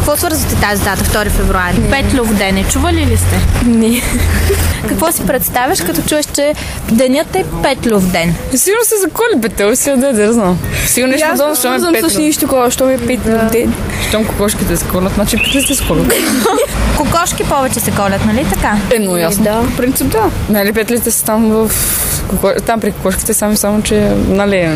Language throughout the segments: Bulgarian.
Какво свързвате тази дата, 2 февруари? Петлов ден. Чували ли сте? Не. Какво си представяш, като чуеш, че денят е Петлов ден? Сигурно се заколи Петел, си да знам. Сигурно нещо подобно, що ме Петлов. С нищо такова, що ме Петлов ден. Щом кокошките се колят, значи Петлите се колят. Кокошки повече се колят, нали така? Но ясно. Да. В принцип да. Нали Петлите са там там при кокошките само че, нали...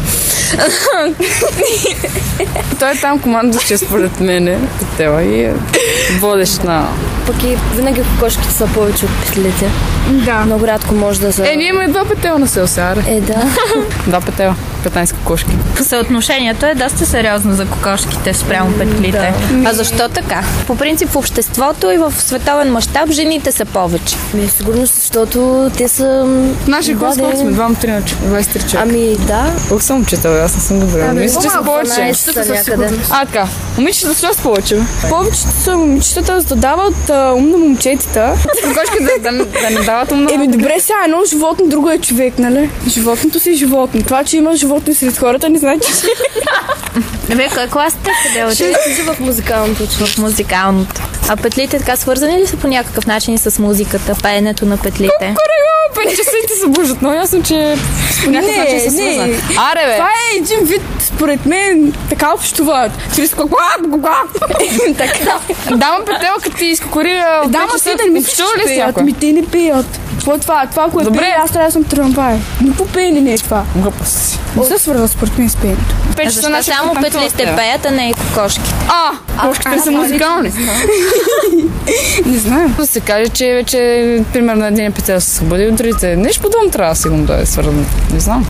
Той е там командващия според мене, Петела и е водещ на... Пък и винаги кокошките са повече от петлите. Да. Много рядко може да са... ние имаме 2 петела на селсаре. Да. 2 петела, 15 кокошки. Съотношението е доста сериозно за кокошките спрямо петлите. Да. А защо така? По принцип в обществото и в световен мащаб жените са повече. Сигурно, защото те са... Наши хора сколько сме? 23 човека. Да. Колко съм момчета, аз не съм добре. Мисля, че са повече. Така. Момичета са доста повече. Повечето са момичетата, за да дават ум на момчетата. Кокошките да не дават ум на... Добре, сега едно животно, друго е човек, нали? Животното си е животно. Това, че има животни сред хората, не значи, че... Вие кой клас сте? Къде учите? В музикалното. В музикалното. А петлите така свързани ли са по някакъв начин с музиката, пеенето на петлите? Часите се бужат, но ясно, че по някакъв начин се свързват. Аре, бе! Това е един вид, според мен, така общуват. Чрез така. Дама Петела, като ти изкокорира... Дама си да не мислиш, че пеят. Те не пеят. Това, ако е пее, аз трябва да съм трамвай. Никакво пеене не е това. Глупост. Не се свързва според мен с пеенето. Защо само петлите пеят, а не и кокошките? Кокошките са музикални. Не знам. Да се каже, че вече примерно един петел се събуди от другите. Нещо подобно трябва сигурно да е свързано. Не знам.